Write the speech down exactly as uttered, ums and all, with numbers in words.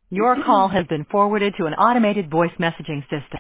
Your call has been forwarded to an automated voice messaging system.